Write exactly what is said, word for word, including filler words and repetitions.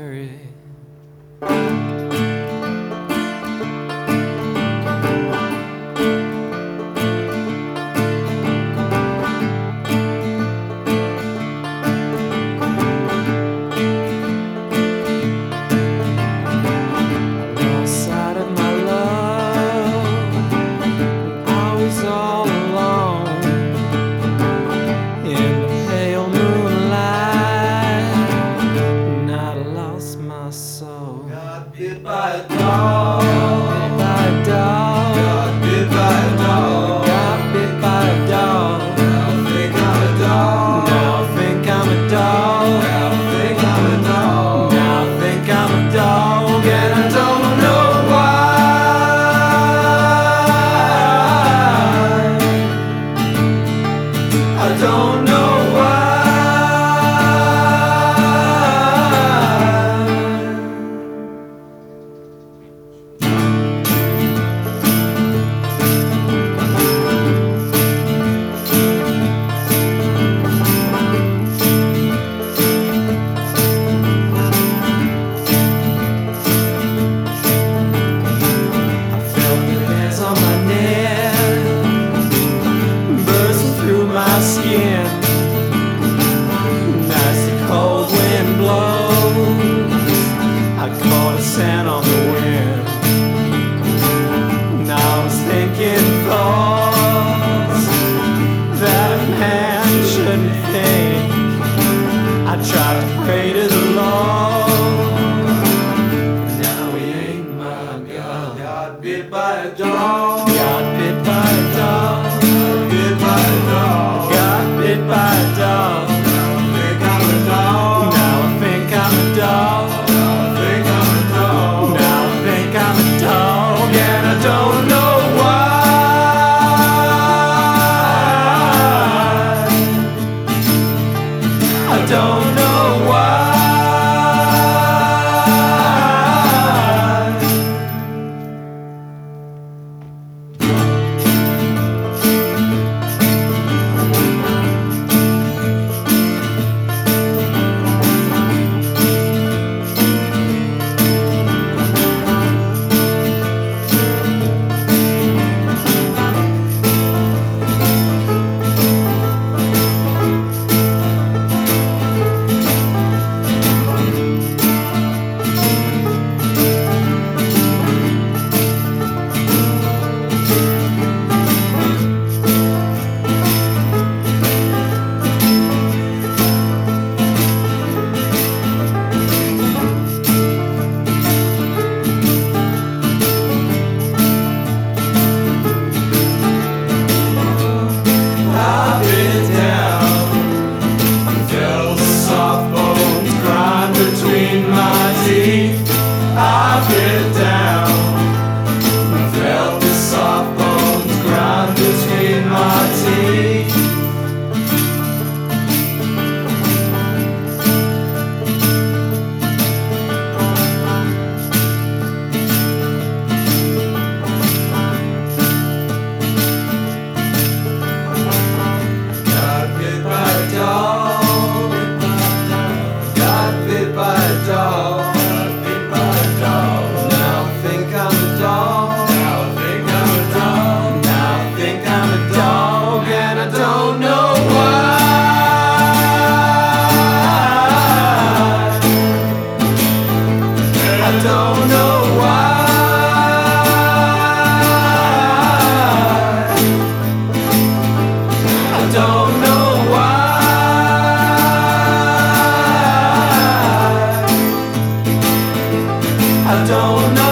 cemetery. Got bit by a dog. Got bit by a dog. Got bit by a dog. Got bit by a dog. Now I think I'm a dog. Now I think I'm a dog. Now I think I'm a dog. Now I think I'm a dog, and I don't know why. I don't know why. Skin, nice and cold wind blows. I caught a scent on the wind. Now I was thinking thoughts that a man shouldn't think. I tried to pray to the Lord. Now he ain't my God. Got bit by a dog. Got bit by a dog. Got bit by a dog. Bit by a dog. Now I think I'm a dog. Now I think I'm a dog. Now I think I'm a dog. Now I think I'm a dog, and I don't know why. I don't know why. I get down, I felt the soft bones grind between my teeth. Got bit by a dog. Got bit by a dog. I don't know why. I don't know why. I don't know.